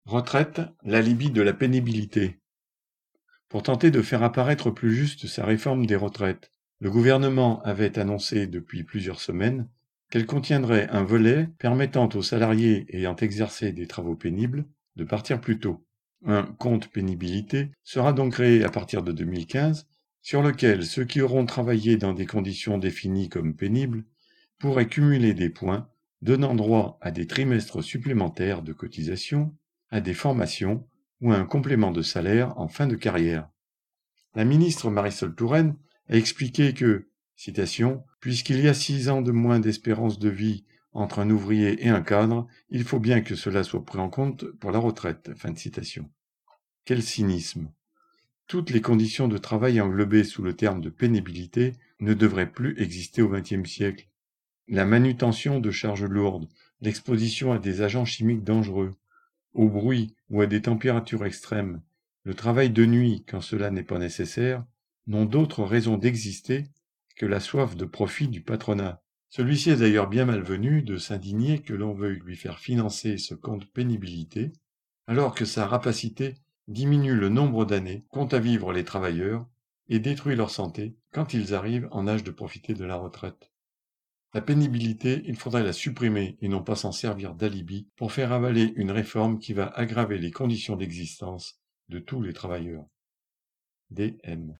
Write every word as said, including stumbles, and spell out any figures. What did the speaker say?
Retraite, l'alibi de la pénibilité. Pour tenter de faire apparaître plus juste sa réforme des retraites, le gouvernement avait annoncé depuis plusieurs semaines qu'elle contiendrait un volet permettant aux salariés ayant exercé des travaux pénibles de partir plus tôt. Un compte pénibilité sera donc créé à partir de deux mille quinze, sur lequel ceux qui auront travaillé dans des conditions définies comme pénibles pourraient cumuler des points donnant droit à des trimestres supplémentaires de cotisation, à des formations ou à un complément de salaire en fin de carrière. La ministre Marisol Touraine a expliqué que, citation, « puisqu'il y a six ans de moins d'espérance de vie entre un ouvrier et un cadre, il faut bien que cela soit pris en compte pour la retraite. » Fin de citation. Quel cynisme! Toutes les conditions de travail englobées sous le terme de pénibilité ne devraient plus exister au vingtième siècle. La manutention de charges lourdes, l'exposition à des agents chimiques dangereux, au bruit ou à des températures extrêmes, le travail de nuit quand cela n'est pas nécessaire, n'ont d'autre raison d'exister que la soif de profit du patronat. Celui-ci est d'ailleurs bien malvenu de s'indigner que l'on veuille lui faire financer ce compte pénibilité, alors que sa rapacité diminue le nombre d'années qu'ont à vivre les travailleurs et détruit leur santé quand ils arrivent en âge de profiter de la retraite. La pénibilité, il faudrait la supprimer et non pas s'en servir d'alibi pour faire avaler une réforme qui va aggraver les conditions d'existence de tous les travailleurs. D M